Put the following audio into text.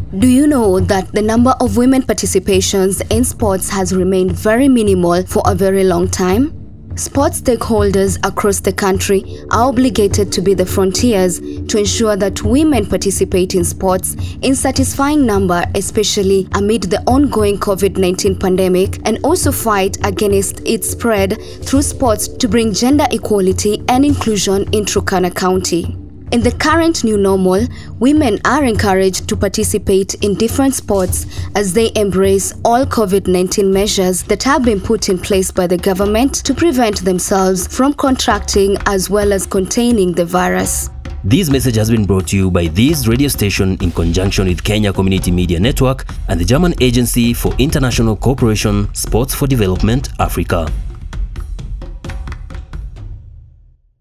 Do you know that the number of women participations in sports has remained very minimal for a very long time? Sports stakeholders across the country are obligated to be the frontiers to ensure that women participate in sports in satisfying number, especially amid the ongoing COVID-19 pandemic, and also fight against its spread through sports to bring gender equality and inclusion in Turkana County. In the current new normal, women are encouraged to participate in different sports as they embrace all COVID-19 measures that have been put in place by the government to prevent themselves from contracting as well as containing the virus. This message has been brought to you by this radio station in conjunction with Kenya Community Media Network and the German Agency for International Cooperation, Sports for Development, Africa.